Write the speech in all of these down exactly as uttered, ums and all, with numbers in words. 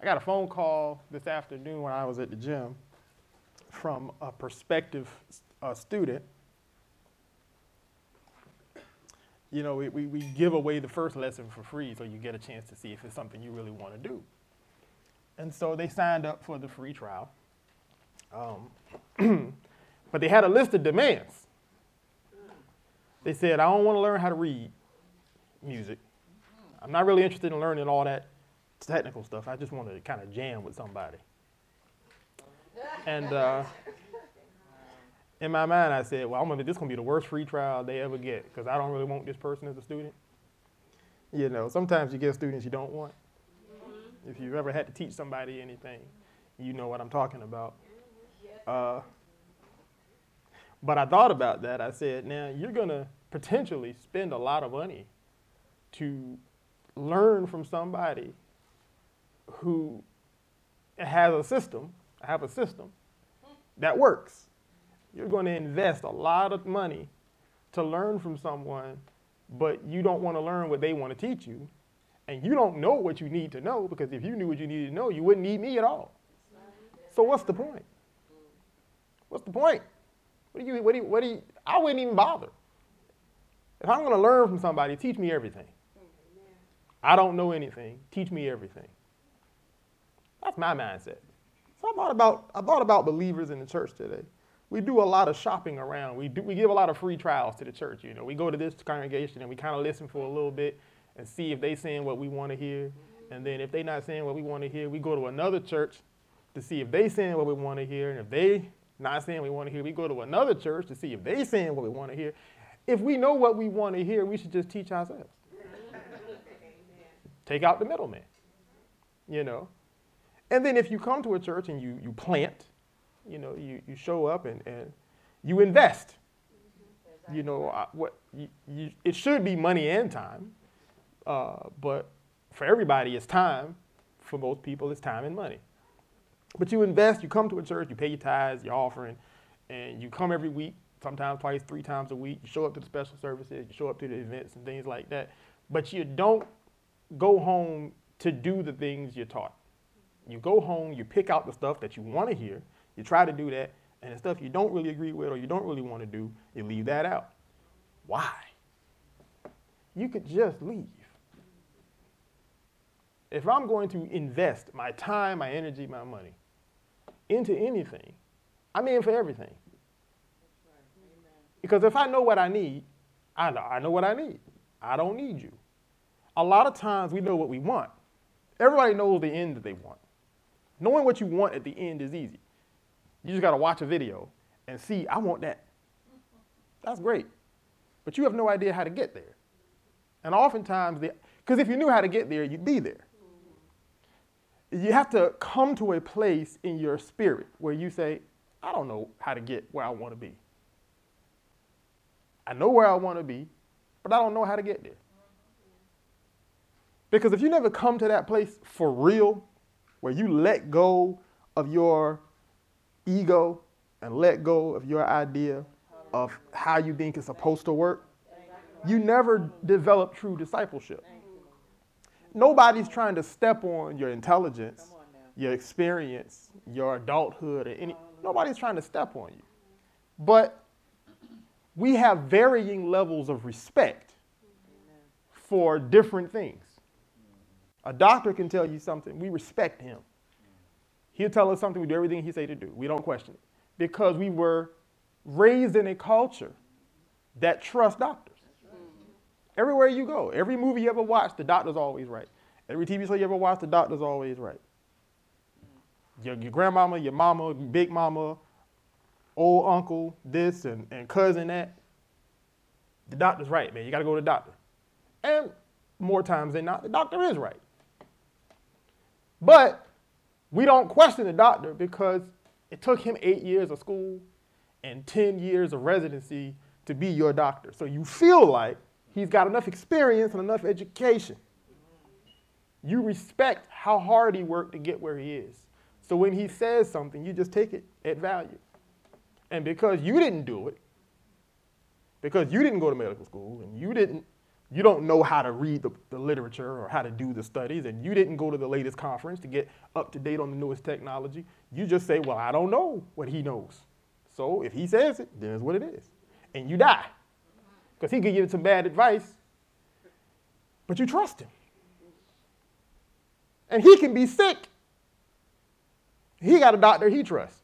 I got a phone call this afternoon when I was at the gym from a prospective uh, student. You know, we, we, we give away the first lesson for free so you get a chance to see if it's something you really want to do. And so they signed up for the free trial. Um, but they had a list of demands. They said, I don't want to learn how to read music. I'm not really interested in learning all that technical stuff. I just want to kind of jam with somebody. And uh, in my mind, I said, well, I'm gonna, this is going to be the worst free trial they ever get because I don't really want this person as a student. You know, sometimes you get students you don't want. Mm-hmm. If you've ever had to teach somebody anything, you know what I'm talking about. Uh, but I thought about that. I said, now you're going to potentially spend a lot of money to learn from somebody who has a system, have a system that works. You're going to invest a lot of money to learn from someone, but you don't want to learn what they want to teach you, and you don't know what you need to know, because if you knew what you needed to know, you wouldn't need me at all. So what's the point? What's the point? What do you, what do you, what do you, I wouldn't even bother. If I'm going to learn from somebody, teach me everything. I don't know anything. Teach me everything. That's my mindset. So I thought about, I thought about believers in the church today. We do a lot of shopping around. We do, we give a lot of free trials to the church. You know, we go to this congregation and we kind of listen for a little bit and see if they saying what we want to hear. And then if they're not saying what we want to hear, we go to another church to see if they saying what we want to hear. And if they not saying what we want to hear, we go to another church to see if they saying what we want to hear. If we know what we want to hear, we should just teach ourselves. Take out the middleman, you know. And then if you come to a church and you, you plant, you know, you, you show up and, and you invest. You know, uh, what you, you, it should be money and time, uh, but for everybody it's time. For most people it's time and money. But you invest, you come to a church, you pay your tithes, your offering, and you come every week, sometimes twice, three times a week. You show up to the special services, you show up to the events and things like that. But you don't go home to do the things you're taught. You go home, you pick out the stuff that you want to hear, you try to do that, and the stuff you don't really agree with or you don't really want to do, you leave that out. Why? You could just leave. If I'm going to invest my time, my energy, my money into anything, I'm in for everything. Because if I know what I need, I know, I know what I need. I don't need you. A lot of times we know what we want. Everybody knows the end that they want. Knowing what you want at the end is easy. You just got to watch a video and see, I want that. That's great. But you have no idea how to get there. And oftentimes, because if you knew how to get there, you'd be there. You have to come to a place in your spirit where you say, I don't know how to get where I want to be. I know where I want to be, but I don't know how to get there. Because if you never come to that place for real, where you let go of your ego and let go of your idea of how you think it's supposed to work, you never develop true discipleship. Nobody's trying to step on your intelligence, your experience, your adulthood, or any. Nobody's trying to step on you. But we have varying levels of respect for different things. A doctor can tell you something. We respect him. He'll tell us something. We do everything he say to do. We don't question it. Because we were raised in a culture that trusts doctors. Everywhere you go, every movie you ever watch, the doctor's always right. Every T V show you ever watch, the doctor's always right. Your, your grandmama, your mama, big mama, old uncle, this, and, and cousin that. The doctor's right, man. You got to go to the doctor. And more times than not, the doctor is right. But we don't question the doctor because it took him eight years of school and ten years of residency to be your doctor. So you feel like he's got enough experience and enough education. You respect how hard he worked to get where he is. So when he says something, you just take it at value. And because you didn't do it, because you didn't go to medical school and you didn't You don't know how to read the, the literature or how to do the studies, and you didn't go to the latest conference to get up to date on the newest technology. You just say, well, I don't know what he knows. So if he says it, then it's what it is. And you die. Because he could give you some bad advice, but you trust him. And he can be sick. He got a doctor he trusts.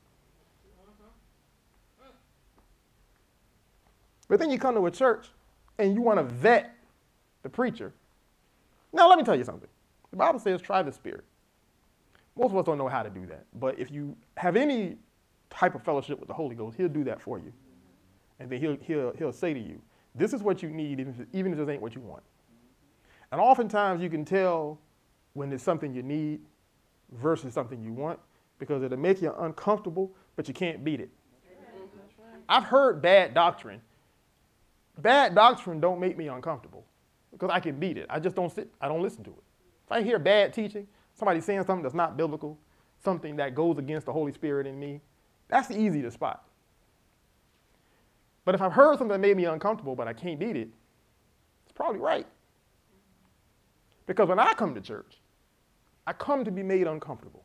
But then you come to a church and you want to vet the preacher. Now, let me tell you something. The Bible says try the spirit. Most of us don't know how to do that. But if you have any type of fellowship with the Holy Ghost, he'll do that for you. And then he'll, he'll, he'll say to you, this is what you need, even if, even if this ain't what you want. And oftentimes you can tell when it's something you need versus something you want, because it'll make you uncomfortable, but you can't beat it. I've heard bad doctrine. Bad doctrine don't make me uncomfortable because I can beat it. I just don't sit, I don't listen to it. If I hear bad teaching, somebody saying something that's not biblical, something that goes against the Holy Spirit in me, that's easy to spot. But if I've heard something that made me uncomfortable, but I can't beat it, it's probably right. Because when I come to church, I come to be made uncomfortable.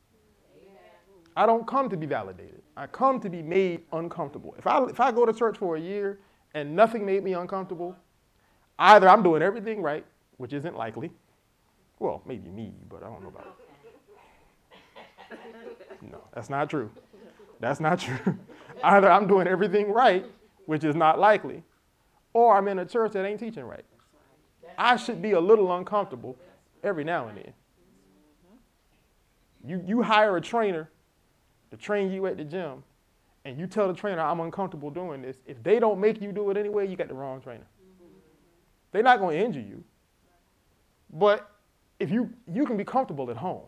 I don't come to be validated. I come to be made uncomfortable. If I, if I go to church for a year and nothing made me uncomfortable, either I'm doing everything right, which isn't likely. Well, maybe me, but I don't know about it. No, that's not true. That's not true. Either I'm doing everything right, which is not likely, or I'm in a church that ain't teaching right. I should be a little uncomfortable every now and then. You, you hire a trainer to train you at the gym, and you tell the trainer, I'm uncomfortable doing this. If they don't make you do it anyway, you got the wrong trainer. They're not going to injure you. But if you, you can be comfortable at home.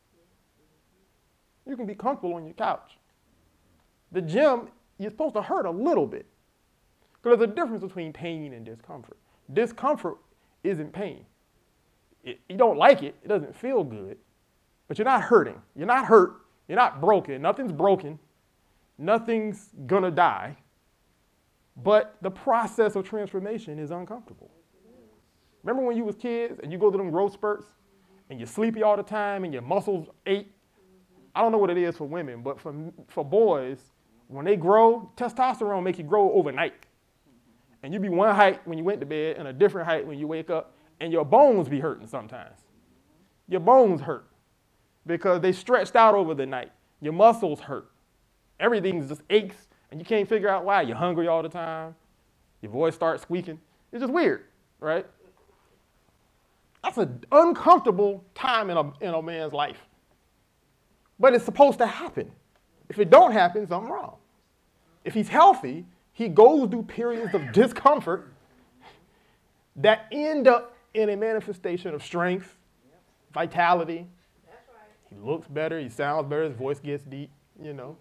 You can be comfortable on your couch. The gym, you're supposed to hurt a little bit. Because there's a difference between pain and discomfort. Discomfort isn't pain. It, you don't like it. It doesn't feel good. But you're not hurting. You're not hurt. You're not broken. Nothing's broken. Nothing's going to die. But the process of transformation is uncomfortable. Remember when you was kids and you go through them growth spurts and you're sleepy all the time and your muscles ache? I don't know what it is for women, but for, for boys, when they grow, testosterone makes you grow overnight. And you be one height when you went to bed and a different height when you wake up, and your bones be hurting sometimes. Your bones hurt because they stretched out over the night. Your muscles hurt. Everything just aches, and you can't figure out why. You're hungry all the time. Your voice starts squeaking. It's just weird, right? That's an uncomfortable time in a, in a man's life. But it's supposed to happen. If it don't happen, something's wrong. If he's healthy, he goes through periods of discomfort that end up in a manifestation of strength, vitality. That's right. He looks better, he sounds better, his voice gets deep, you know.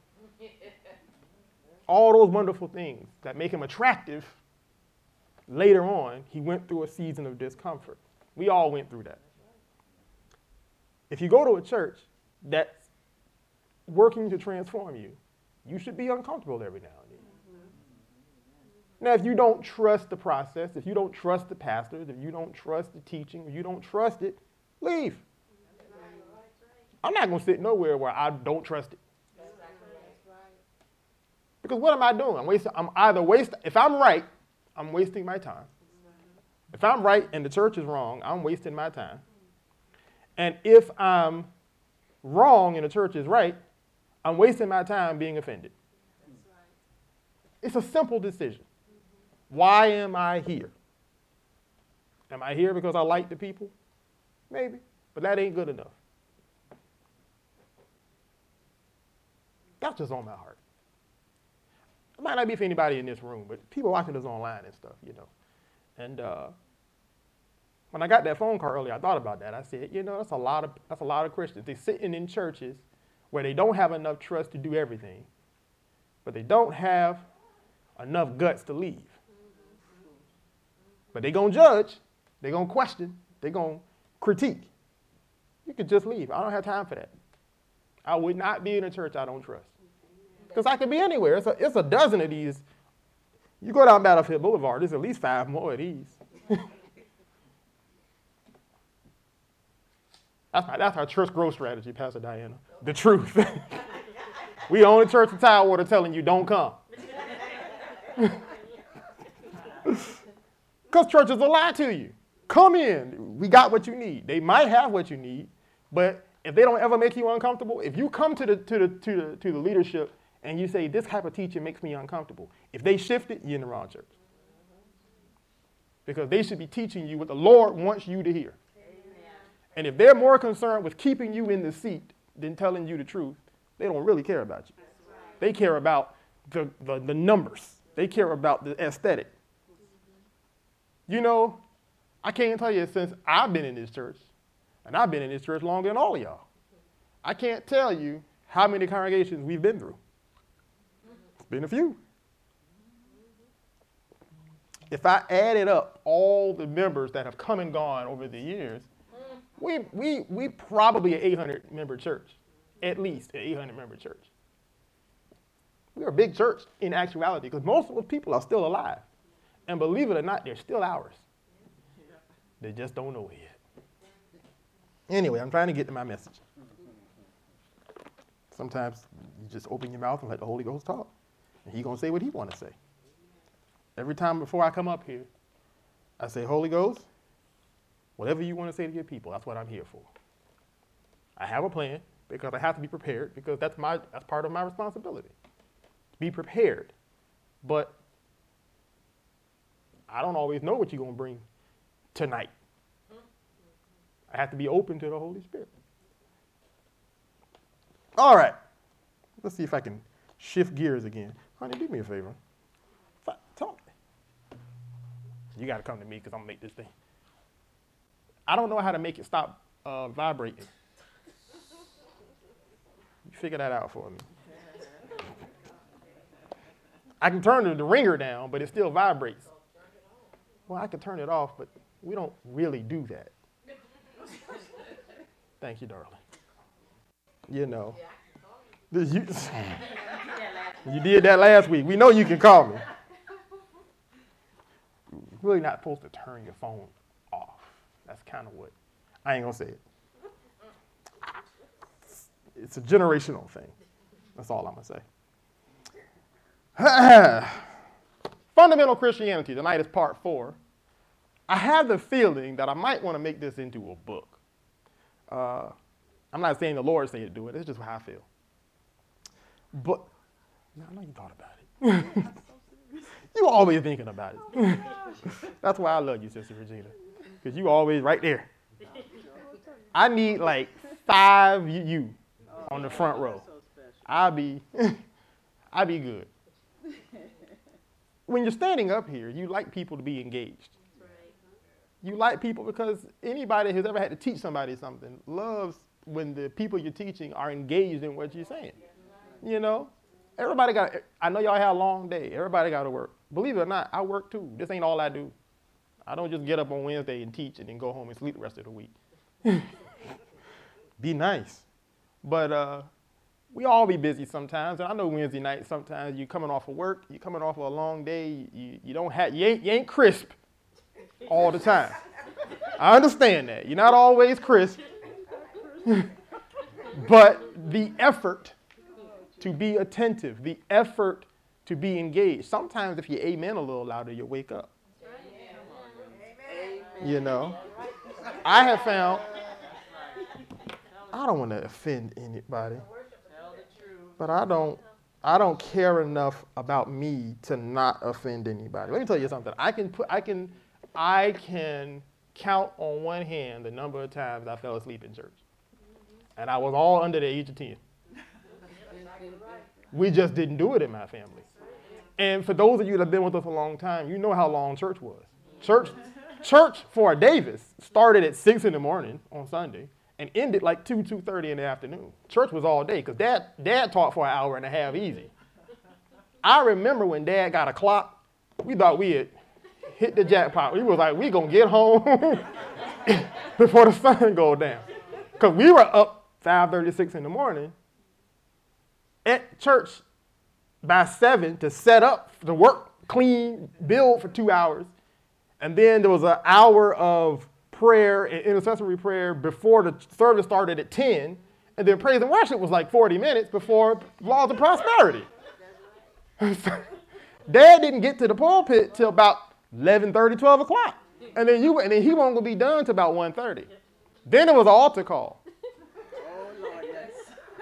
All those wonderful things that make him attractive. Later on, he went through a season of discomfort. We all went through that. If you go to a church that's working to transform you, you should be uncomfortable every now and then. Now, if you don't trust the process, if you don't trust the pastors, if you don't trust the teaching, if you don't trust it, leave. I'm not going to sit nowhere where I don't trust it. Because what am I doing? I'm wasting, I'm either wasting, if I'm right, I'm wasting my time. If I'm right and the church is wrong, I'm wasting my time. And if I'm wrong and the church is right, I'm wasting my time being offended. It's a simple decision. Why am I here? Am I here because I like the people? Maybe, but that ain't good enough. That's just on my heart. It might not be for anybody in this room, but people watching this online and stuff, you know. And uh, when I got that phone call earlier, I thought about that. I said, you know, that's a lot of that's a lot of Christians. They're sitting in churches where they don't have enough trust to do everything, but they don't have enough guts to leave. But they're going to judge, they're going to question, they're going to critique. You could just leave. I don't have time for that. I would not be in a church I don't trust. Because I could be anywhere. It's a, it's a dozen of these. You go down Battlefield Boulevard, there's at least five more of these. That's, my, that's our church growth strategy, Pastor Diana. The truth. We the only church in Tidewater telling you don't come. Because churches will lie to you. Come in. We got what you need. They might have what you need, but if they don't ever make you uncomfortable, if you come to the to the to the to the leadership and you say this type of teaching makes me uncomfortable, if they shift it, you're in the wrong church. Because they should be teaching you what the Lord wants you to hear. Amen. And if they're more concerned with keeping you in the seat than telling you the truth, they don't really care about you. Right. They care about the, the, the numbers. They care about the aesthetic. Mm-hmm. You know, I can't tell you since I've been in this church, and I've been in this church longer than all of y'all. I can't tell you how many congregations we've been through. It's been a few. If I added up all the members that have come and gone over the years, we we we probably an eight hundred member church, at least an eight hundred member church. We're a big church in actuality because most of those people are still alive. And believe it or not, they're still ours. They just don't know it yet. Anyway, I'm trying to get to my message. Sometimes you just open your mouth and let the Holy Ghost talk. And he's going to say what he want to say. Every time before I come up here, I say, Holy Ghost, whatever you want to say to your people, that's what I'm here for. I have a plan because I have to be prepared because that's my that's part of my responsibility. Be prepared. But I don't always know what you're going to bring tonight. I have to be open to the Holy Spirit. All right. Let's see if I can shift gears again. Honey, do me a favor. Talk. You got to come to me because I'm going to make this thing. I don't know how to make it stop uh, vibrating. You figure that out for me. I can turn the, the ringer down, but it still vibrates. Well, I can turn it off, but we don't really do that. Thank you, darling. You know. You, you did that last week. We know you can call me. You're really not supposed to turn your phone off. That's kind of what, I ain't going to say it. It's a generational thing. That's all I'm going to say. Fundamental Christianity. Tonight is part four. I have the feeling that I might want to make this into a book. Uh, I'm not saying the Lord said to do it. It's just how I feel. But, no, I know you thought about it. You always thinking about it. That's why I love you, Sister Regina, because you always right there. I need like five you on the front row. I'll be, I'll be good. When you're standing up here, you like people to be engaged. You like people because anybody who's ever had to teach somebody something loves when the people you're teaching are engaged in what you're saying. You know, everybody got, I know y'all had a long day. Everybody got to work. Believe it or not, I work too. This ain't all I do. I don't just get up on Wednesday and teach and then go home and sleep the rest of the week. Be nice. But uh, we all be busy sometimes. And I know Wednesday night, sometimes you're coming off of work, you're coming off of a long day, you, you don't have, you ain't, you ain't crisp all the time. I understand that. You're not always crisp. But the effort to be attentive, the effort to be engaged. Sometimes if you amen a little louder, you'll wake up. Amen. You know, I have found, I don't want to offend anybody, but I don't, I don't care enough about me to not offend anybody. Let me tell you something. I can put, I can, I can count on one hand the number of times I fell asleep in church, and I was all under the age of ten. We just didn't do it in my family. And for those of you that have been with us a long time, you know how long church was. Church, church for Davis started at six in the morning on Sunday and ended like two, two thirty in the afternoon. Church was all day because dad, dad taught for an hour and a half easy. I remember when Dad got a clock, we thought we had hit the jackpot. We was like, we gonna get home before the sun go down. Because we were up five thirty-six in the morning at church by seven to set up, to work, clean, build for two hours. And then there was an hour of prayer and intercessory prayer before the service started at ten, and then praise and worship was like forty minutes before Laws of Prosperity. Dad didn't get to the pulpit till about eleven thirty, twelve o'clock. And then you and then he wasn't going to be done till about one thirty. Then it was an altar call. Oh, Lord, yes.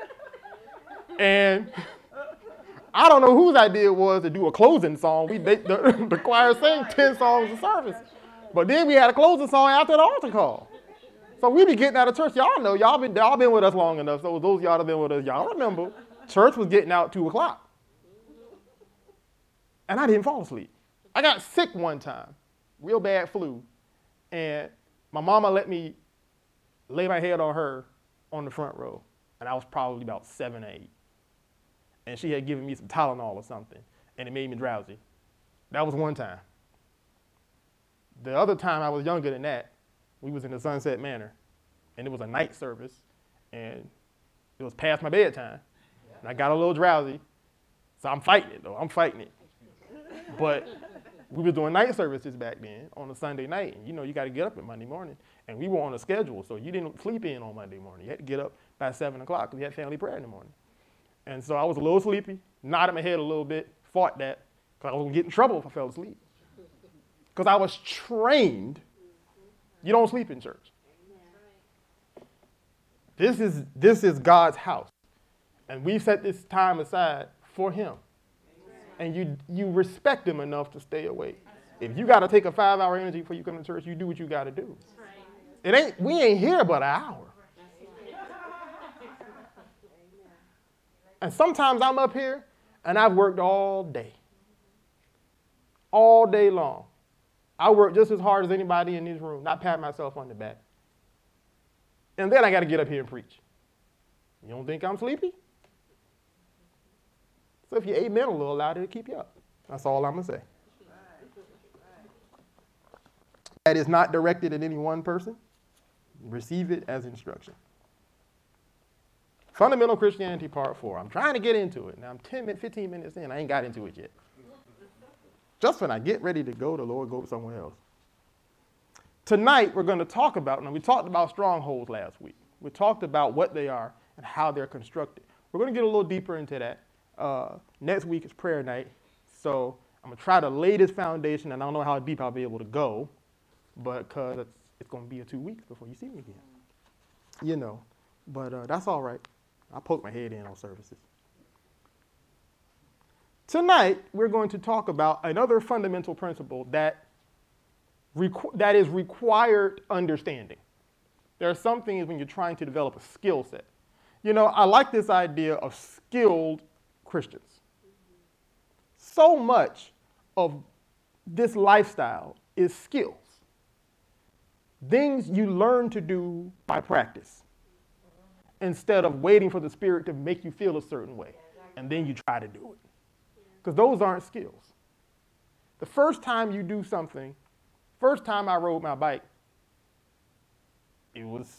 And I don't know whose idea it was to do a closing song. We they, the, the choir sang ten songs of service. But then we had a closing song after the altar call. So we be getting out of church. Y'all know, y'all been, y'all been with us long enough. So those y'all that been with us, y'all remember, church was getting out two o'clock. And I didn't fall asleep. I got sick one time, real bad flu. And my mama let me lay my head on her on the front row. And I was probably about seven or eight. And she had given me some Tylenol or something, and it made me drowsy. That was one time. The other time I was younger than that, we was in the Sunset Manor, and it was a night service, and it was past my bedtime, and I got a little drowsy, so I'm fighting it, though. I'm fighting it. But we were doing night services back then on a Sunday night, and you know you got to get up at Monday morning, and we were on a schedule, so you didn't sleep in on Monday morning. You had to get up by seven o'clock because we had family prayer in the morning. And so I was a little sleepy, nodded my head a little bit, fought that, because I was going to get in trouble if I fell asleep. Because I was trained, you don't sleep in church. This is, this is God's house. And we set this time aside for him. And you, you respect him enough to stay awake. If you got to take a five-hour energy before you come to church, you do what you got to do. It ain't, we ain't here but an hour. And sometimes I'm up here, and I've worked all day. All day long. I work just as hard as anybody in this room, not pat myself on the back. And then I got to get up here and preach. You don't think I'm sleepy? So if you amen a little louder, it'll keep you up. That's all I'm going to say. That is not directed at any one person. Receive it as instruction. Fundamental Christianity, part four. I'm trying to get into it. Now I'm ten, fifteen minutes in. I ain't got into it yet. Just when I get ready to go, the Lord goes somewhere else. Tonight, we're going to talk about, and we talked about strongholds last week. We talked about what they are and how they're constructed. We're going to get a little deeper into that. Uh, next week is prayer night. So I'm going to try to lay this foundation, and I don't know how deep I'll be able to go, but because it's, it's going to be a two weeks before you see me again. You know, but uh, that's all right. I poke my head in on services. Tonight, we're going to talk about another fundamental principle that, requ- that is required understanding. There are some things when you're trying to develop a skill set. You know, I like this idea of skilled Christians. So much of this lifestyle is skills. Things you learn to do by practice, instead of waiting for the Spirit to make you feel a certain way, and then you try to do it. Because those aren't skills. The first time you do something, first time I rode my bike, it was,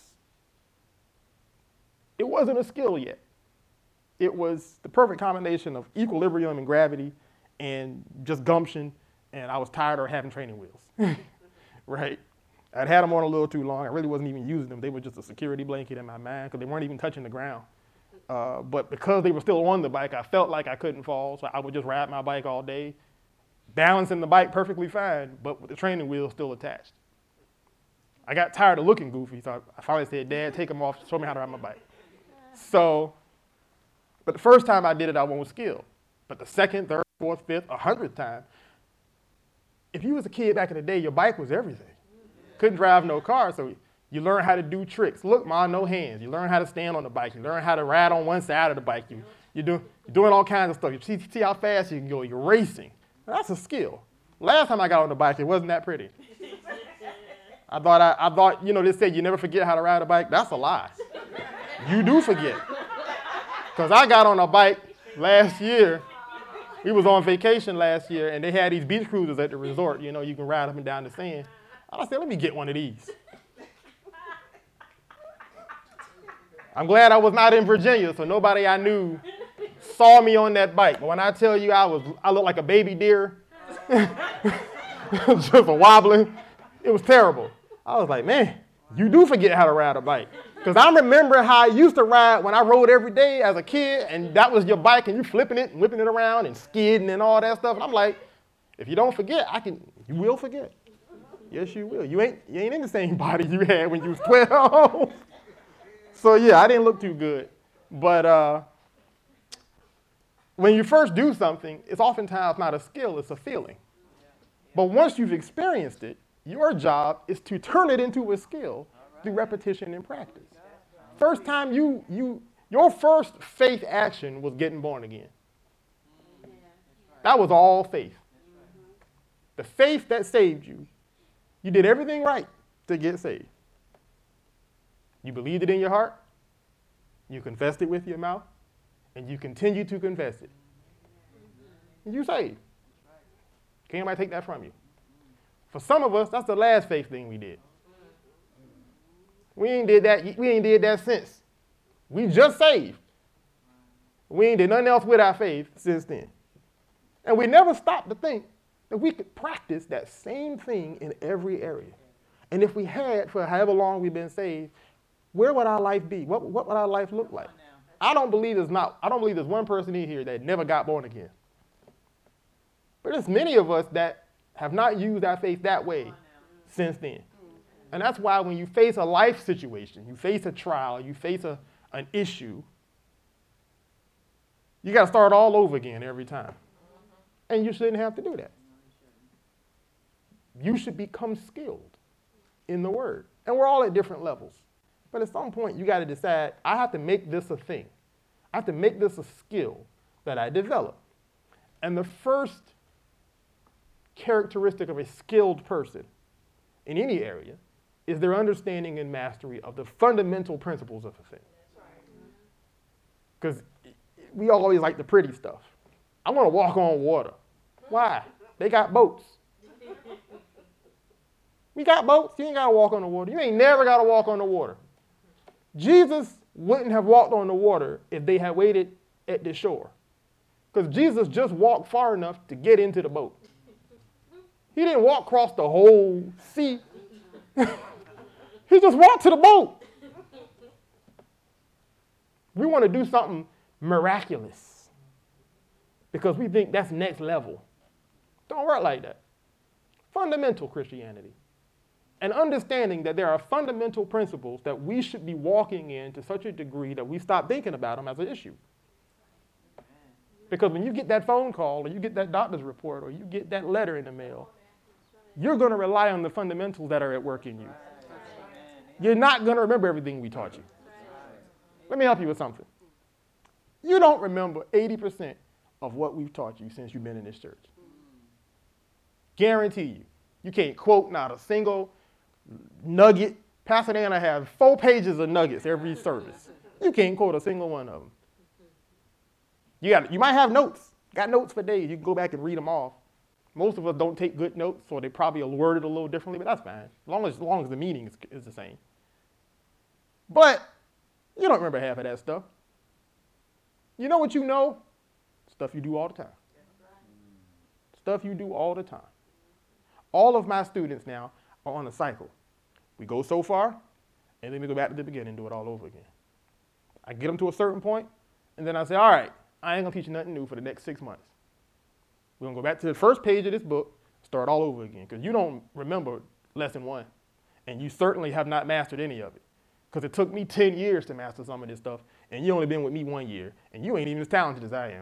it wasn't a skill yet. It was the perfect combination of equilibrium and gravity and just gumption, and I was tired of having training wheels, right? I'd had them on a little too long. I really wasn't even using them. They were just a security blanket in my mind because they weren't even touching the ground. Uh, but because they were still on the bike, I felt like I couldn't fall, so I would just ride my bike all day, balancing the bike perfectly fine, but with the training wheels still attached. I got tired of looking goofy, so I finally said, Dad, take them off, show me how to ride my bike. So, but the first time I did it, I went with skill. But the second, third, fourth, fifth, a hundredth time, if you was a kid back in the day, your bike was everything. Couldn't drive no car, so you learn how to do tricks. Look, Ma, no hands. You learn how to stand on the bike. You learn how to ride on one side of the bike. You, you do, you're doing all kinds of stuff. You see, see how fast you can go. You're racing. That's a skill. Last time I got on the bike, it wasn't that pretty. I thought, I, I thought, you know, they say you never forget how to ride a bike. That's a lie. You do forget. Because I got on a bike last year. We was on vacation last year, and they had these beach cruisers at the resort. You know, you can ride up and down the sand. I said, let me get one of these. I'm glad I was not in Virginia, so nobody I knew saw me on that bike. But when I tell you I was, I looked like a baby deer, just a wobbling. It was terrible. I was like, man, you do forget how to ride a bike. Because I remember how I used to ride when I rode every day as a kid, and that was your bike, and you flipping it and whipping it around and skidding and all that stuff. And I'm like, if you don't forget, I can. You will forget. Yes, you will. You ain't you ain't in the same body you had when you was twelve. So yeah, I didn't look too good. But uh, when you first do something, it's oftentimes not a skill, it's a feeling. But once you've experienced it, your job is to turn it into a skill through repetition and practice. First time you, you, your first faith action was getting born again. That was all faith. The faith that saved you, you did everything right to get saved. You believed it in your heart, you confessed it with your mouth, and you continue to confess it. And you saved. Can't anybody take that from you? For some of us, that's the last faith thing we did. We ain't did that, we ain't did that since. We just saved. We ain't did nothing else with our faith since then. And we never stopped to think that we could practice that same thing in every area. And if we had for however long we've been saved, where would our life be? What, what would our life look like? I don't believe there's not, I don't believe there's one person in here that never got born again. But there's many of us that have not used our faith that way since then. And that's why when you face a life situation, you face a trial, you face a, an issue, you got to start all over again every time. And you shouldn't have to do that. You should become skilled in the word. And we're all at different levels. But at some point, you got to decide, I have to make this a thing. I have to make this a skill that I develop. And the first characteristic of a skilled person in any area is their understanding and mastery of the fundamental principles of a thing. Because we always like the pretty stuff. I want to walk on water. Why? They got boats. We got boats. You ain't got to walk on the water. You ain't never got to walk on the water. Jesus wouldn't have walked on the water if they had waited at the shore. Because Jesus just walked far enough to get into the boat. He didn't walk across the whole sea. He just walked to the boat. We want to do something miraculous because we think that's next level. Don't work like that. Fundamental Christianity. And understanding that there are fundamental principles that we should be walking in to such a degree that we stop thinking about them as an issue. Because when you get that phone call or you get that doctor's report or you get that letter in the mail, you're going to rely on the fundamentals that are at work in you. You're not going to remember everything we taught you. Let me help you with something. You don't remember eighty percent of what we've taught you since you've been in this church. Guarantee you. You can't quote not a single nugget. Pastor Dan, I have four pages of nuggets every service. You can't quote a single one of them. You got, you might have notes. Got notes for days. You can go back and read them off. Most of us don't take good notes, so they probably are worded a little differently, but that's fine, as long as, as, long as the meaning is, is the same. But you don't remember half of that stuff. You know what you know? Stuff you do all the time. Stuff you do all the time. All of my students now are on a cycle. We go so far, and then we go back to the beginning and do it all over again. I get them to a certain point, and then I say, all right, I ain't going to teach you nothing new for the next six months. We're going to go back to the first page of this book, start all over again, because you don't remember lesson one, and you certainly have not mastered any of it, because it took me ten years to master some of this stuff, and you only been with me one year, and you ain't even as talented as I am.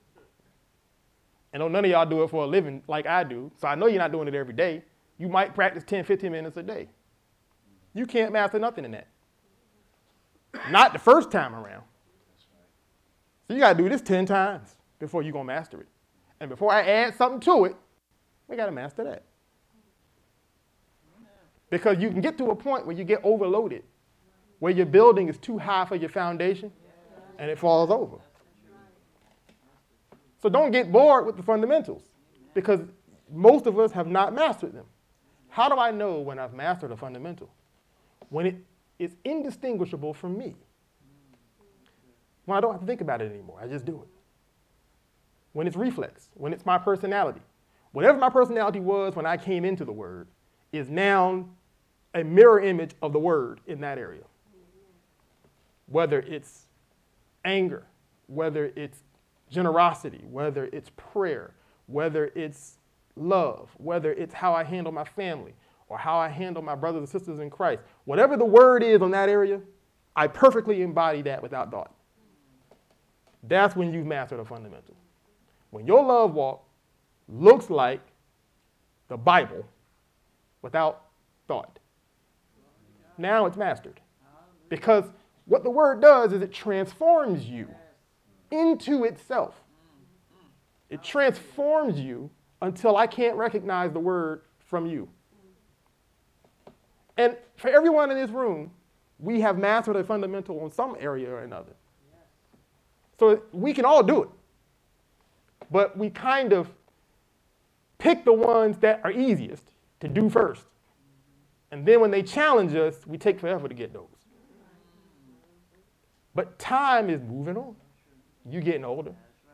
And none of y'all do it for a living like I do, so I know you're not doing it every day. You might practice ten, fifteen minutes a day. You can't master nothing in that. Not the first time around. So you got to do this ten times before you're going to master it. And before I add something to it, we got to master that. Because you can get to a point where you get overloaded, where your building is too high for your foundation, and it falls over. So don't get bored with the fundamentals, because most of us have not mastered them. How do I know when I've mastered a fundamental? When it is indistinguishable from me. When I don't have to think about it anymore, I just do it. When it's reflex, when it's my personality. Whatever my personality was when I came into the Word is now a mirror image of the word in that area. Whether it's anger, whether it's generosity, whether it's prayer, whether it's love, whether it's how I handle my family or how I handle my brothers and sisters in Christ. Whatever the word is on that area, I perfectly embody that without thought. That's when you've mastered a fundamental. When your love walk looks like the Bible without thought. Now it's mastered. Because what the word does is it transforms you into itself. It transforms you until I can't recognize the word from you. And for everyone in this room, we have mastered a fundamental in some area or another. So we can all do it. But we kind of pick the ones that are easiest to do first. And then when they challenge us, we take forever to get those. But time is moving on. You're getting older.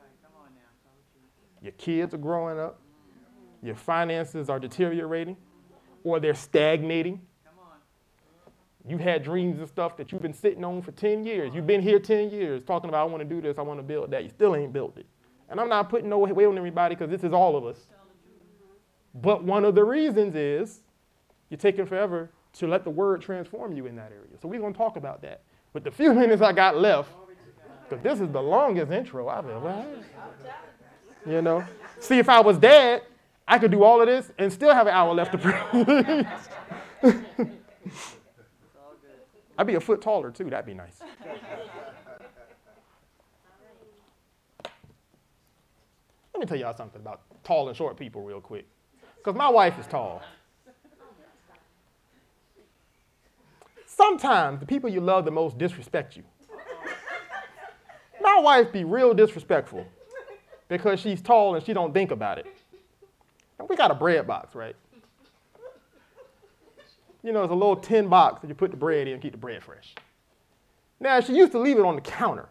Your kids are growing up. Your finances are deteriorating or they're stagnating. You've had dreams and stuff that you've been sitting on for ten years. You've been here ten years talking about, I want to do this, I want to build that. You still ain't built it. And I'm not putting no weight on everybody because this is all of us. But one of the reasons is you're taking forever to let the word transform you in that area. So we're going to talk about that. With the few minutes I got left, because this is the longest intro I've ever had. You know? See, if I was dad, I could do all of this and still have an hour left to preach. I'd be a foot taller, too. That'd be nice. Let me tell y'all something about tall and short people real quick. Because my wife is tall. Sometimes the people you love the most disrespect you. My wife be real disrespectful because she's tall and she don't think about it. And we got a bread box, right? You know, it's a little tin box that you put the bread in and keep the bread fresh. Now, she used to leave it on the counter,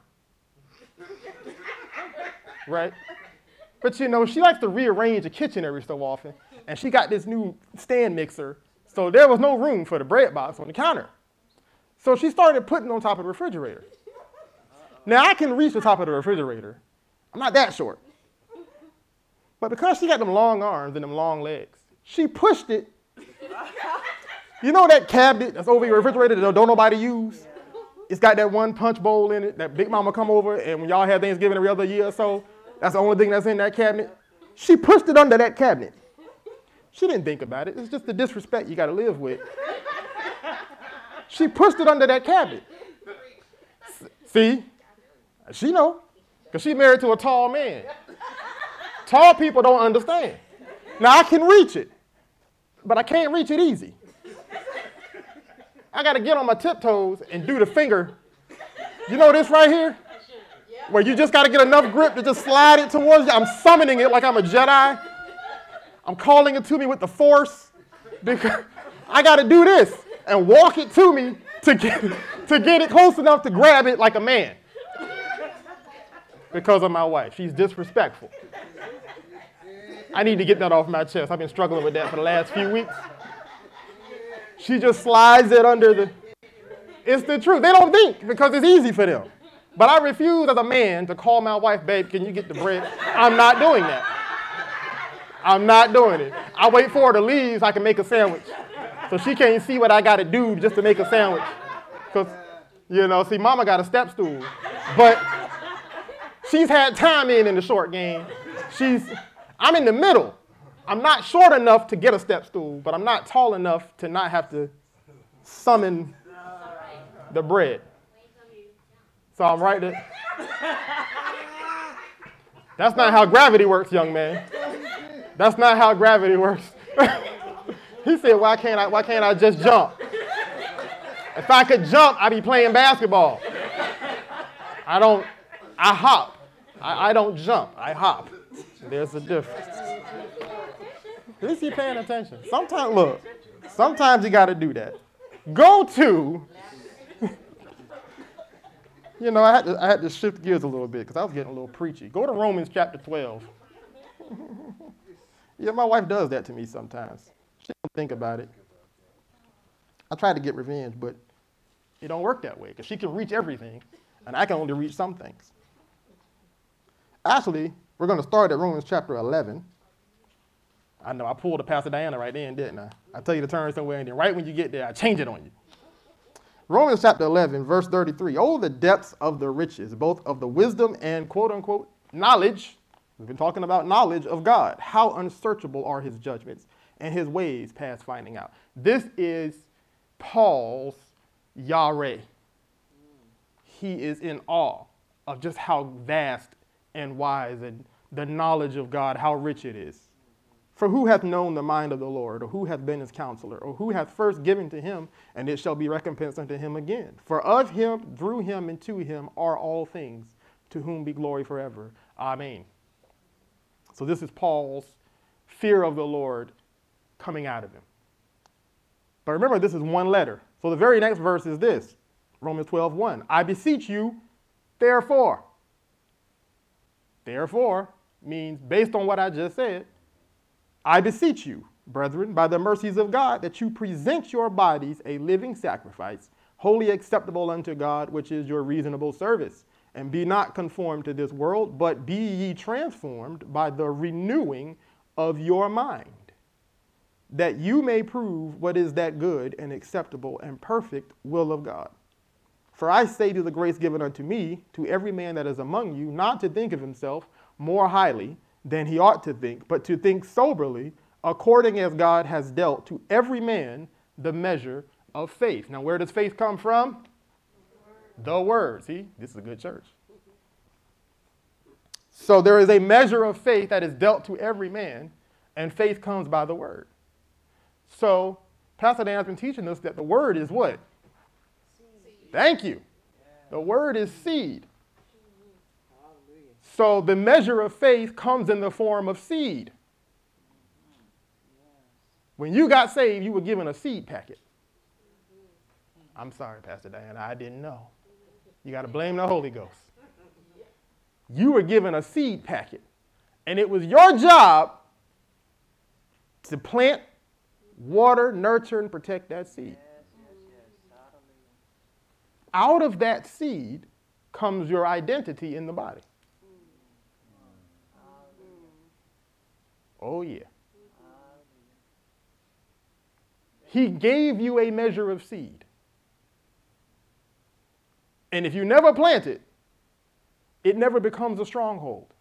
right? But, you know, she likes to rearrange the kitchen every so often, and she got this new stand mixer, so there was no room for the bread box on the counter. So she started putting it on top of the refrigerator. Now, I can reach the top of the refrigerator. I'm not that short. But because she got them long arms and them long legs, she pushed it. You know that cabinet that's over your refrigerator that don't nobody use? It's got that one punch bowl in it that Big Mama come over, and when y'all have Thanksgiving every other year or so, that's the only thing that's in that cabinet. She pushed it under that cabinet. She didn't think about it. It's just the disrespect you got to live with. She pushed it under that cabinet. See? She know, because she married to a tall man. Tall people don't understand. Now, I can reach it, but I can't reach it easy. I got to get on my tiptoes and do the finger. You know this right here? Where you just got to get enough grip to just slide it towards you. I'm summoning it like I'm a Jedi. I'm calling it to me with the force. Because I got to do this and walk it to me to get, to get it close enough to grab it like a man. Because of my wife. She's disrespectful. I need to get that off my chest. I've been struggling with that for the last few weeks. She just slides it under the... It's the truth. They don't think because it's easy for them. But I refuse as a man to call my wife, babe, can you get the bread? I'm not doing that. I'm not doing it. I wait for her to leave so I can make a sandwich. So she can't see what I got to do just to make a sandwich. Because, you know, see, mama got a step stool. But she's had time in in the short game. She's, I'm in the middle. I'm not short enough to get a step stool, but I'm not tall enough to not have to summon the bread. So I'm right there. That's not how gravity works, young man. That's not how gravity works. He said, why can't I, why can't I just jump? If I could jump, I'd be playing basketball. I don't, I hop. I, I don't jump, I hop. There's a difference. At least you're paying attention. Sometimes, look, sometimes you got to do that. Go to, you know, I had to, I had to shift gears a little bit because I was getting a little preachy. Go to Romans chapter twelve. Yeah, my wife does that to me sometimes. She don't think about it. I tried to get revenge, but it don't work that way because she can reach everything, and I can only reach some things. Actually, we're going to start at Romans chapter eleven. I know I pulled a Pastor Diana right then, didn't I? I tell you to turn somewhere, and then right when you get there, I change it on you. Romans chapter eleven, verse thirty-three. Oh, the depths of the riches, both of the wisdom and quote-unquote knowledge. We've been talking about knowledge of God. How unsearchable are his judgments and his ways past finding out. This is Paul's Yahweh. He is in awe of just how vast and wise and the knowledge of God, how rich it is. For who hath known the mind of the Lord, or who hath been his counselor, or who hath first given to him, and it shall be recompensed unto him again? For of him, through him, and to him are all things, to whom be glory forever. Amen. So this is Paul's fear of the Lord coming out of him. But remember, this is one letter. So the very next verse is this, Romans twelve one. I beseech you, therefore. Therefore means, based on what I just said, I beseech you, brethren, by the mercies of God, that you present your bodies a living sacrifice, wholly acceptable unto God, which is your reasonable service. And be not conformed to this world, but be ye transformed by the renewing of your mind, that you may prove what is that good and acceptable and perfect will of God. For I say to the grace given unto me, to every man that is among you, not to think of himself more highly than he ought to think, but to think soberly, according as God has dealt to every man the measure of faith. Now, where does faith come from? The Word. See, this is a good church. So there is a measure of faith that is dealt to every man, and faith comes by the Word. So Pastor Dan has been teaching us that the Word is what? Seed. Thank you. The Word is seed. So the measure of faith comes in the form of seed. When you got saved, you were given a seed packet. I'm sorry, Pastor Diana, I didn't know. You got to blame the Holy Ghost. You were given a seed packet, and it was your job to plant, water, nurture, and protect that seed. Out of that seed comes your identity in the body. Oh, yeah. He gave you a measure of seed. And if you never plant it, it never becomes a stronghold.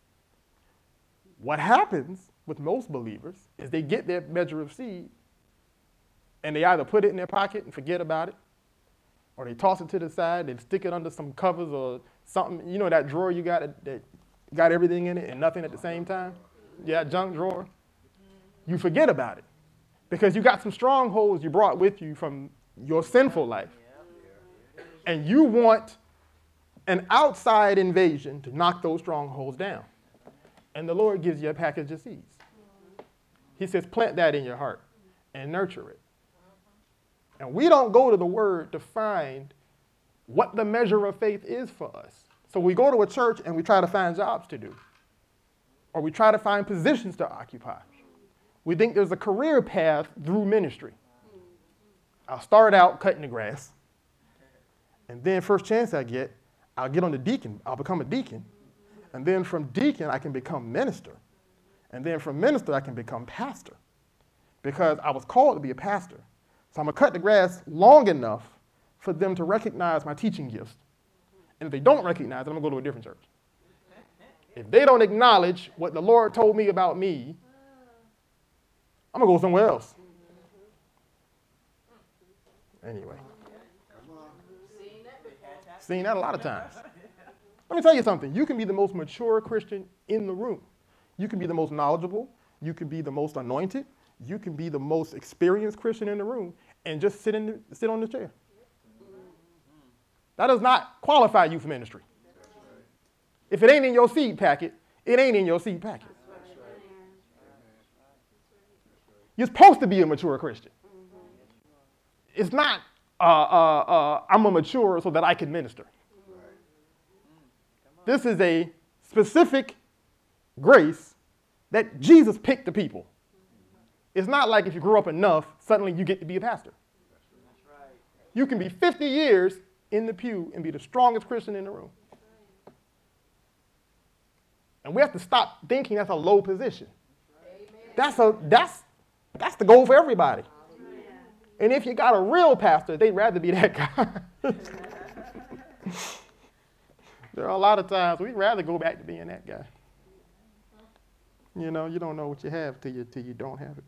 What happens with most believers is they get their measure of seed and they either put it in their pocket and forget about it, or they toss it to the side, they stick it under some covers or something. You know that drawer you got that got everything in it and nothing at the same time? Yeah, junk drawer. You forget about it because you got some strongholds you brought with you from your sinful life. And you want an outside invasion to knock those strongholds down. And the Lord gives you a package of seeds. He says, plant that in your heart and nurture it. And we don't go to the Word to find what the measure of faith is for us. So we go to a church and we try to find jobs to do. Or we try to find positions to occupy. We think there's a career path through ministry. I'll start out cutting the grass. And then first chance I get, I'll get on the deacon. I'll become a deacon. And then from deacon, I can become minister. And then from minister, I can become pastor. Because I was called to be a pastor. So I'm going to cut the grass long enough for them to recognize my teaching gifts. And if they don't recognize it, I'm going to go to a different church. If they don't acknowledge what the Lord told me about me, I'm going to go somewhere else. Anyway. Seen that a lot of times. Let me tell you something. You can be the most mature Christian in the room. You can be the most knowledgeable. You can be the most anointed. You can be the most experienced Christian in the room and just sit in the, sit on the chair. That does not qualify you for ministry. If it ain't in your seed packet, it ain't in your seed packet. You're supposed to be a mature Christian. It's not, uh, uh, uh, I'm a mature so that I can minister. This is a specific grace that Jesus picked the people. It's not like if you grew up enough, suddenly you get to be a pastor. You can be fifty years in the pew and be the strongest Christian in the room. And we have to stop thinking that's a low position. That's a that's that's the goal for everybody. And if you got a real pastor, they'd rather be that guy. There are a lot of times we'd rather go back to being that guy. You know, you don't know what you have till you till you don't have it.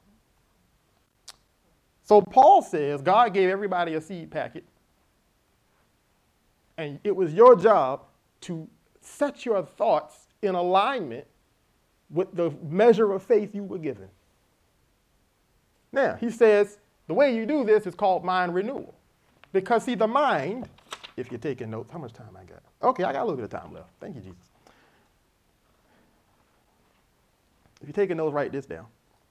So Paul says God gave everybody a seed packet, and it was your job to set your thoughts in alignment with the measure of faith you were given. Now, he says the way you do this is called mind renewal. Because, see, the mind, if you're taking notes, how much time I got? Okay, I got a little bit of time left. Thank you, Jesus. If you're taking notes, write this down.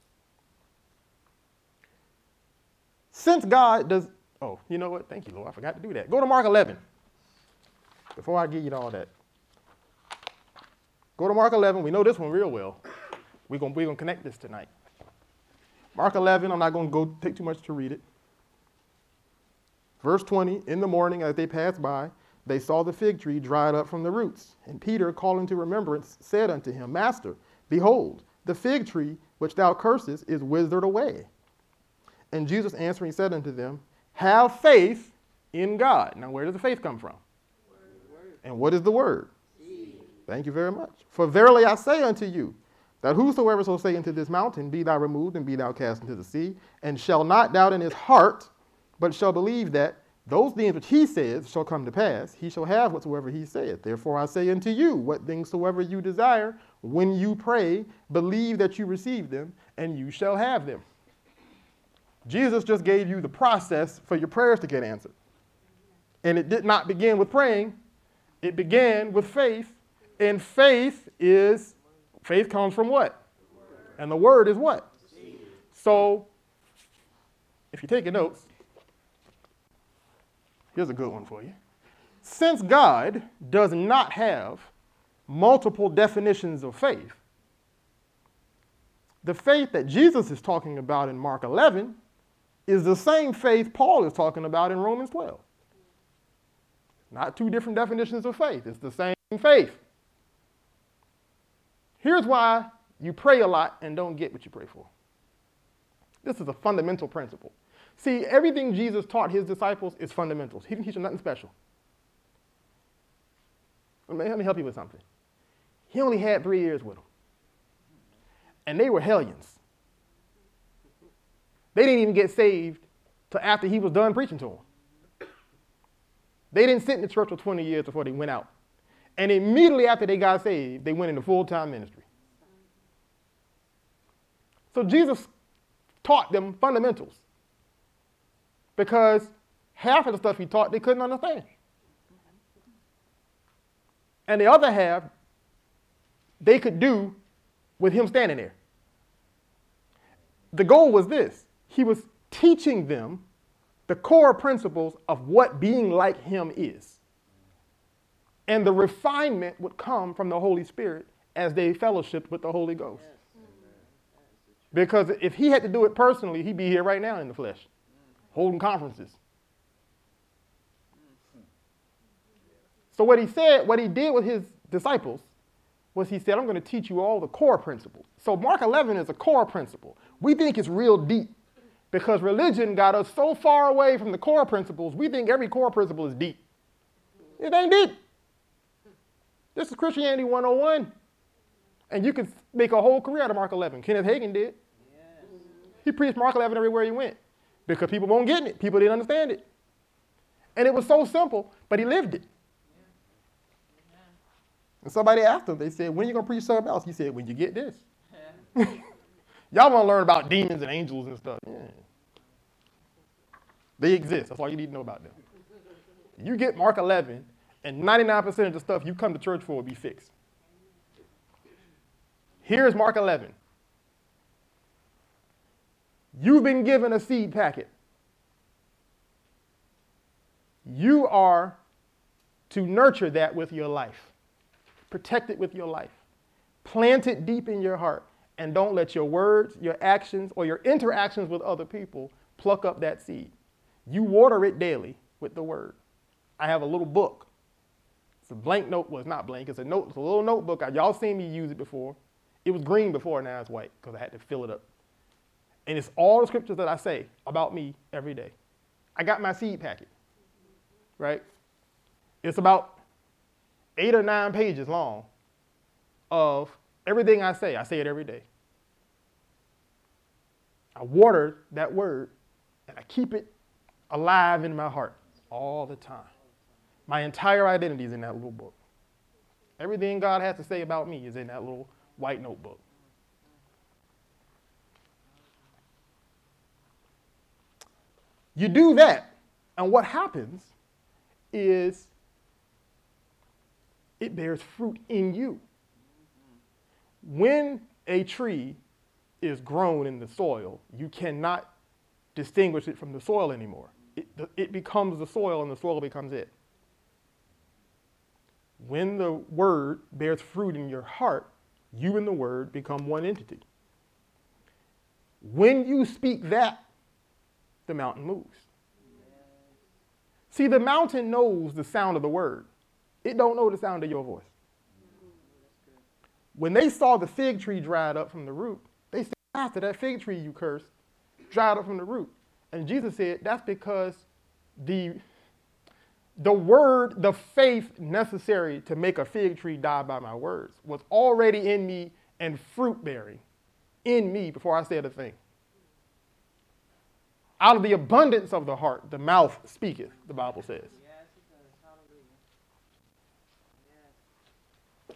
Since God does, oh, you know what? Thank you, Lord. I forgot to do that. Go to Mark eleven. Before I give you all that. Go to Mark eleven. We know this one real well. We're going we're gonna connect this tonight. Mark eleven, I'm not going to go take too much to read it. Verse twenty, in the morning as they passed by, they saw the fig tree dried up from the roots. And Peter, calling to remembrance, said unto him, Master, behold, the fig tree which thou cursest is withered away. And Jesus answering said unto them, have faith in God. Now, where does the faith come from? Word. And what is the word? Seed. Thank you very much. For verily I say unto you, that whosoever shall say unto this mountain, be thou removed and be thou cast into the sea, and shall not doubt in his heart, but shall believe that those things which he says shall come to pass, he shall have whatsoever he saith. Therefore I say unto you, what things soever you desire, when you pray, believe that you receive them, and you shall have them. Jesus just gave you the process for your prayers to get answered. And it did not begin with praying. It began with faith. And faith is, faith comes from what? And the word is what? So, if you're taking notes, here's a good one for you. Since God does not have multiple definitions of faith, the faith that Jesus is talking about in Mark eleven is the same faith Paul is talking about in Romans twelve. Not two different definitions of faith. It's the same faith. Here's why you pray a lot and don't get what you pray for. This is a fundamental principle. See, everything Jesus taught his disciples is fundamentals. He didn't teach them nothing special. Let me, let me help you with something. He only had three years with them. And they were hellions. They didn't even get saved till after he was done preaching to them. They didn't sit in the church for twenty years before they went out. And immediately after they got saved, they went into full-time ministry. So Jesus taught them fundamentals. Because half of the stuff he taught, they couldn't understand. And the other half, they could do with him standing there. The goal was this. He was teaching them the core principles of what being like him is. And the refinement would come from the Holy Spirit as they fellowshiped with the Holy Ghost. Because if he had to do it personally, he'd be here right now in the flesh, holding conferences. So what he said, what he did with his disciples, was he said, I'm going to teach you all the core principles. So Mark eleven is a core principle. We think it's real deep because religion got us so far away from the core principles, we think every core principle is deep. It ain't deep. This is Christianity one oh one. And you can make a whole career out of Mark eleven. Kenneth Hagin did. Yes. He preached Mark eleven everywhere he went because people weren't getting it. People didn't understand it. And it was so simple, but he lived it. Yeah. And somebody asked him, they said, when are you going to preach something else? He said, when you get this. Yeah. Y'all want to learn about demons and angels and stuff. Yeah. They exist. That's all you need to know about them. You get Mark eleven, and ninety-nine percent of the stuff you come to church for will be fixed. Here's Mark eleven. You've been given a seed packet. You are to nurture that with your life. Protect it with your life. Plant it deep in your heart. And don't let your words, your actions, or your interactions with other people pluck up that seed. You water it daily with the word. I have a little book. It's a blank note. Well, it's not blank. It's a note. It's a little notebook. Y'all seen me use it before. It was green before, now it's white because I had to fill it up. And it's all the scriptures that I say about me every day. I got my seed packet, right? It's about eight or nine pages long of everything I say. I say it every day. I water that word, and I keep it alive in my heart all the time. My entire identity is in that little book. Everything God has to say about me is in that little white notebook. You do that, and what happens is it bears fruit in you. When a tree is grown in the soil, you cannot distinguish it from the soil anymore. It, it becomes the soil, and the soil becomes it. When the word bears fruit in your heart, you and the word become one entity. When you speak that, the mountain moves. See, the mountain knows the sound of the word. It don't know the sound of your voice. When they saw the fig tree dried up from the root, they said, after that fig tree you cursed, dried up from the root. And Jesus said, that's because the, the word, the faith necessary to make a fig tree die by my words was already in me and fruit bearing in me before I said a thing. Out of the abundance of the heart, the mouth speaketh, the Bible says. Yes, it does. Hallelujah. Yes.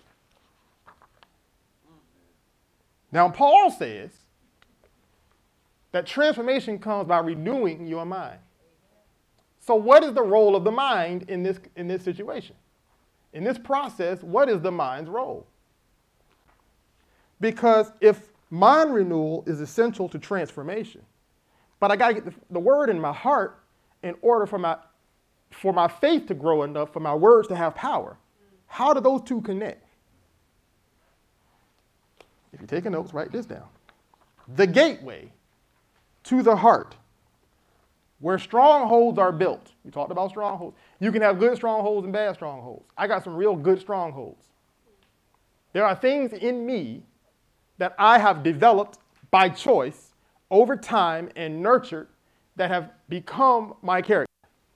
Now, Paul says that transformation comes by renewing your mind. So what is the role of the mind in this, in this situation? In this process, what is the mind's role? Because if mind renewal is essential to transformation, but I got to get the, the word in my heart in order for my, for my faith to grow enough, for my words to have power. How do those two connect? If you're taking notes, write this down. The gateway to the heart, where strongholds are built. We talked about strongholds. You can have good strongholds and bad strongholds. I got some real good strongholds. There are things in me that I have developed by choice over time and nurtured that have become my character.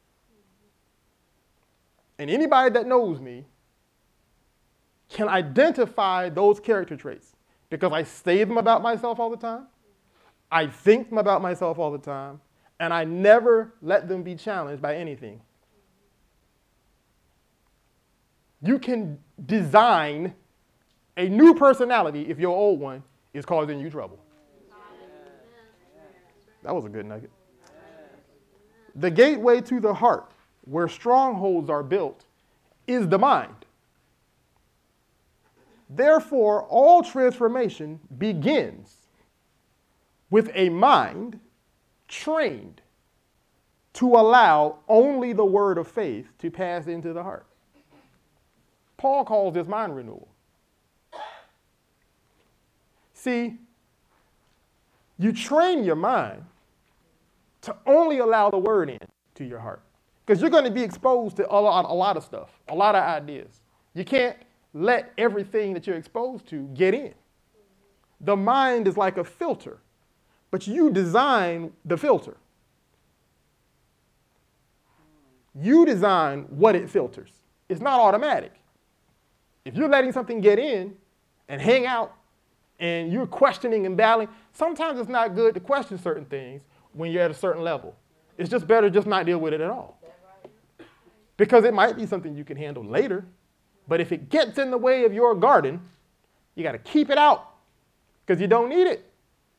And anybody that knows me can identify those character traits because I say them about myself all the time. I think them about myself all the time, and I never let them be challenged by anything. You can design a new personality if your old one is causing you trouble. That was a good nugget. The gateway to the heart, where strongholds are built, is the mind. Therefore, all transformation begins with a mind trained to allow only the word of faith to pass into the heart. Paul calls this mind renewal. See, you train your mind to only allow the word in to your heart. Because you're going to be exposed to a lot, a lot of stuff, a lot of ideas. You can't let everything that you're exposed to get in. The mind is like a filter, but you design the filter. You design what it filters. It's not automatic. If you're letting something get in and hang out and you're questioning and battling, sometimes it's not good to question certain things when you're at a certain level. It's just better just not deal with it at all. Because it might be something you can handle later, but if it gets in the way of your garden, you got to keep it out because you don't need it.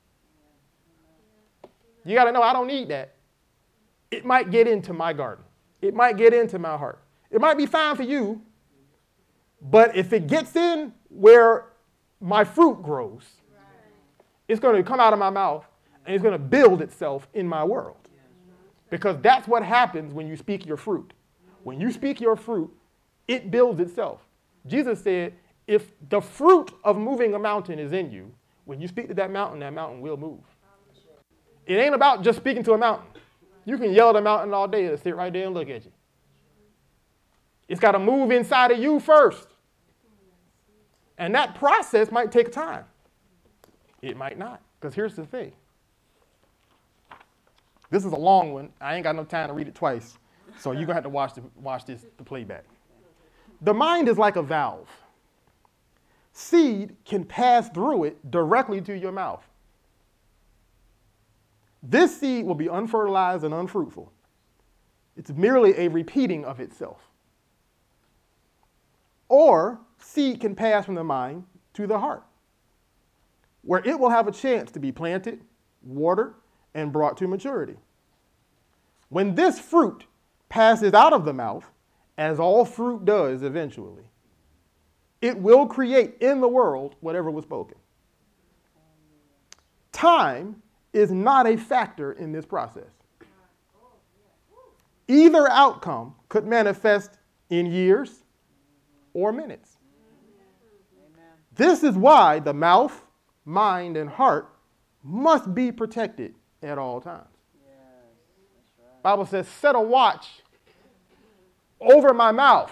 You got to know I don't need that. It might get into my garden. It might get into my heart. It might be fine for you, but if it gets in where my fruit grows, it's going to come out of my mouth and it's going to build itself in my world. Because that's what happens when you speak your fruit. When you speak your fruit, it builds itself. Jesus said, if the fruit of moving a mountain is in you, when you speak to that mountain, that mountain will move. It ain't about just speaking to a mountain. You can yell at the mountain all day. It'll sit right there and look at you. It's got to move inside of you first. And that process might take time. It might not. Because here's the thing. This is a long one. I ain't got no time to read it twice. So you're going to have to watch, the, watch this, the playback. The mind is like a valve. Seed can pass through it directly to your mouth. This seed will be unfertilized and unfruitful. It's merely a repeating of itself. Or seed can pass from the mind to the heart, where it will have a chance to be planted, watered, and brought to maturity. When this fruit passes out of the mouth, as all fruit does eventually, it will create in the world whatever was spoken. Time is not a factor in this process. Either outcome could manifest in years or minutes. This is why the mouth, mind, and heart must be protected at all times. The Bible says, set a watch over my mouth.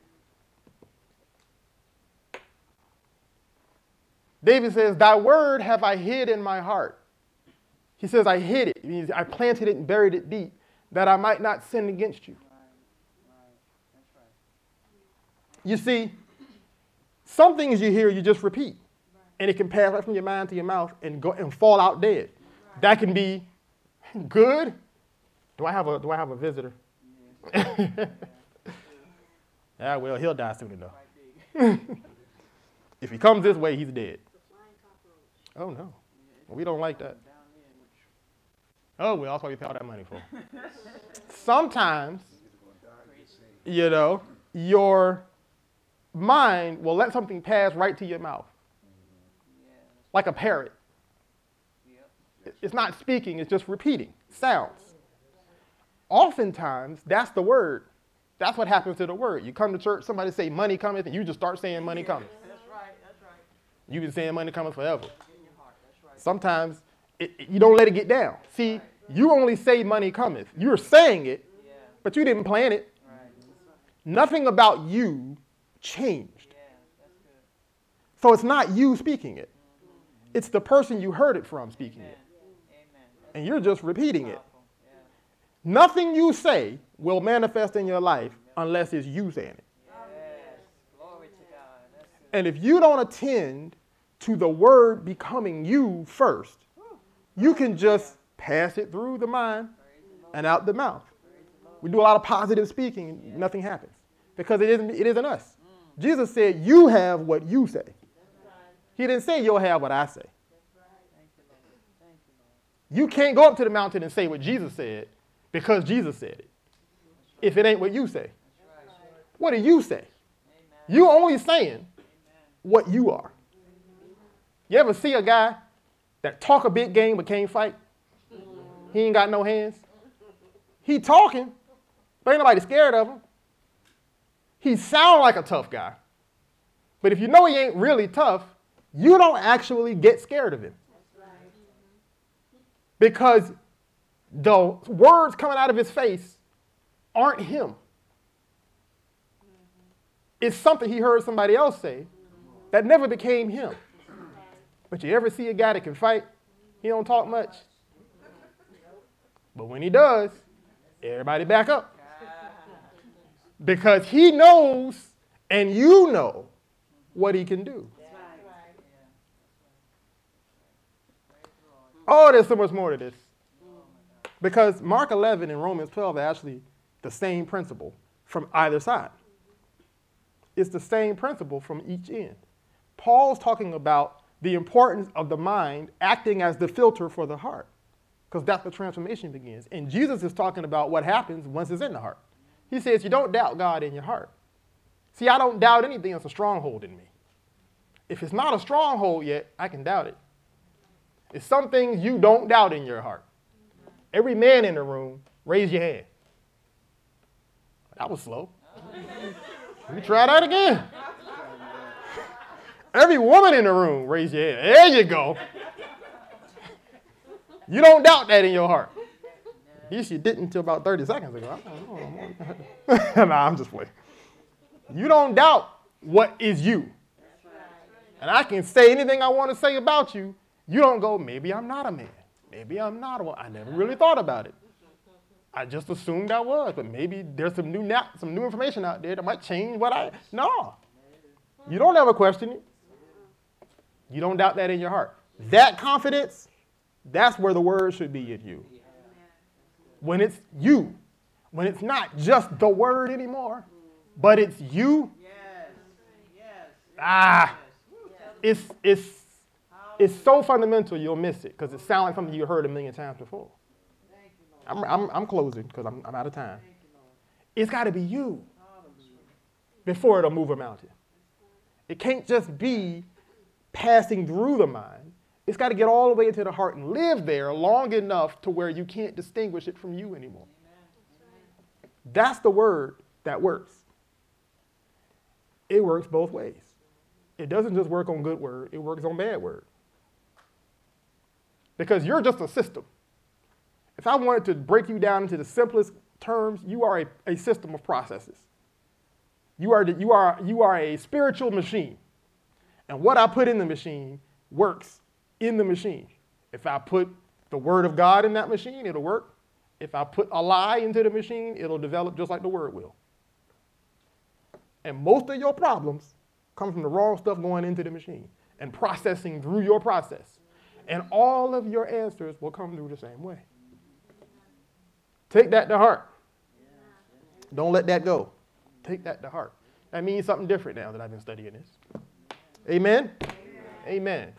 David says, thy word have I hid in my heart. He says, I hid it. It means I planted it and buried it deep, that I might not sin against you. You see, some things you hear, you just repeat. And it can pass right from your mind to your mouth and go and fall out dead. That can be good. Do I have a, do I have a visitor? Yeah, well, he'll die soon enough. If he comes this way, he's dead. Oh, no. Well, we don't like that. Oh, well, that's what we pay all that money for. Sometimes, you know, your mind will let something pass right to your mouth. Like a parrot. It's not speaking, it's just repeating sounds. Oftentimes, that's the word. That's what happens to the word. You come to church, somebody say money cometh, and you just start saying money cometh. That's right, that's right. You've been saying money cometh forever. Sometimes it, it, you don't let it get down. See, you only say money cometh. You're saying it, but you didn't plan it. Nothing about you changed. So it's not you speaking it. It's the person you heard it from speaking it. And you're just repeating it. Nothing you say will manifest in your life unless it's you saying it. And if you don't attend to the word becoming you first, you can just pass it through the mind and out the mouth. We do a lot of positive speaking and nothing happens because it isn't, it isn't us. Jesus said, you have what you say. He didn't say you'll have what I say. You can't go up to the mountain and say what Jesus said because Jesus said it. If it ain't what you say. What do you say? You only saying what you are. You ever see a guy that talk a big game but can't fight? He ain't got no hands. He talking, but ain't nobody scared of him. He sound like a tough guy. But if you know he ain't really tough, you don't actually get scared of him. Because the words coming out of his face aren't him. It's something he heard somebody else say that never became him. But you ever see a guy that can fight? He don't talk much. But when he does, everybody back up. Because he knows and you know what he can do. Oh, there's so much more to this. Because Mark eleven and Romans twelve are actually the same principle from either side. It's the same principle from each end. Paul's talking about the importance of the mind acting as the filter for the heart, because that's where transformation begins. And Jesus is talking about what happens once it's in the heart. He says, you don't doubt God in your heart. See, I don't doubt anything that's a stronghold in me. If it's not a stronghold yet, I can doubt it. It's some things you don't doubt in your heart. Every man in the room, raise your hand. That was slow. Let me try that again. Every woman in the room, raise your hand. There you go. You don't doubt that in your heart. He she didn't until about thirty seconds ago. I don't know. Nah, I'm just playing. You don't doubt what is you. And I can say anything I want to say about you. You don't go, maybe I'm not a man. Maybe I'm not a woman. I never really thought about it. I just assumed I was, but maybe there's some new na- some new information out there that might change what I. No. You don't ever question it. You don't doubt that in your heart. That confidence, that's where the word should be in you. When it's you, when it's not just the word anymore, but it's you. Yes. Yes. Ah, it's it's it's so fundamental you'll miss it because it sounds like something you heard a million times before. I'm I'm, I'm closing because I'm I'm out of time. It's got to be you before it'll move a mountain. It can't just be passing through the mind. It's got to get all the way into the heart and live there long enough to where you can't distinguish it from you anymore. That's the word that works. It works both ways. It doesn't just work on good word, it works on bad word. Because you're just a system. If I wanted to break you down into the simplest terms, you are a, a system of processes. You are, the, you, are, you are a spiritual machine. And what I put in the machine works in the machine. If I put the word of God in that machine, it'll work. If I put a lie into the machine, it'll develop just like the word will. And most of your problems come from the wrong stuff going into the machine and processing through your process. And all of your answers will come through the same way. Take that to heart. Don't let that go. Take that to heart. That means something different now that I've been studying this. Amen? Amen. Amen.